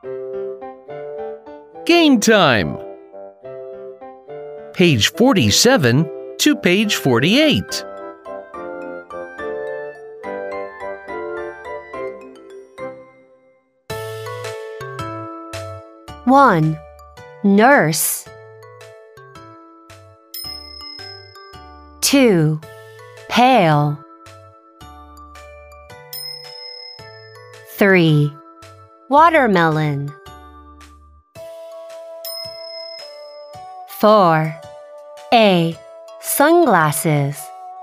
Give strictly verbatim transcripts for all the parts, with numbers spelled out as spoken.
Game time! Page forty-seven to page forty-eight. one. Nurse. two. Pail. three. Watermelon. four. A. Sunglasses.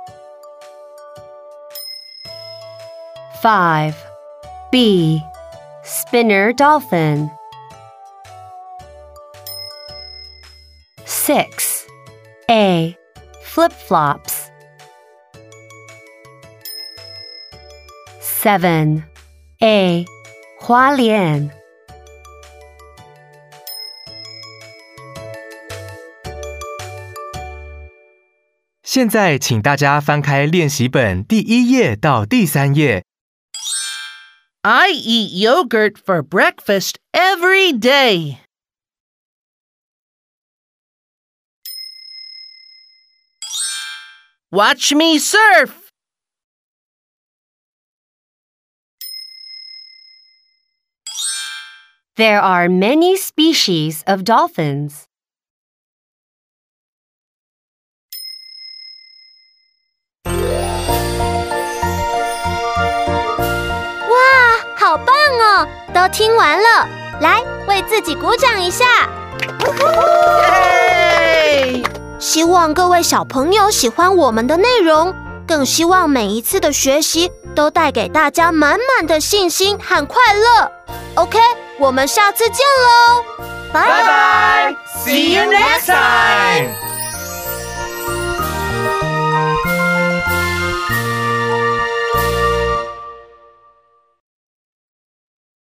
five. B. Spinner dolphin. six. A. Flip-flops. seven. A. 花莲。 现在请大家翻开练习本第一页到第三页。 I eat yogurt for breakfast every day. Watch me surf. There are many species of dolphins. 哇，好棒哦！都听完了，来为自己鼓掌一下。希望各位小朋友喜欢我们的内容，更希望每一次的学习都带给大家满满的信心和快乐。OK， 我们下次见喽，拜拜 See you next time.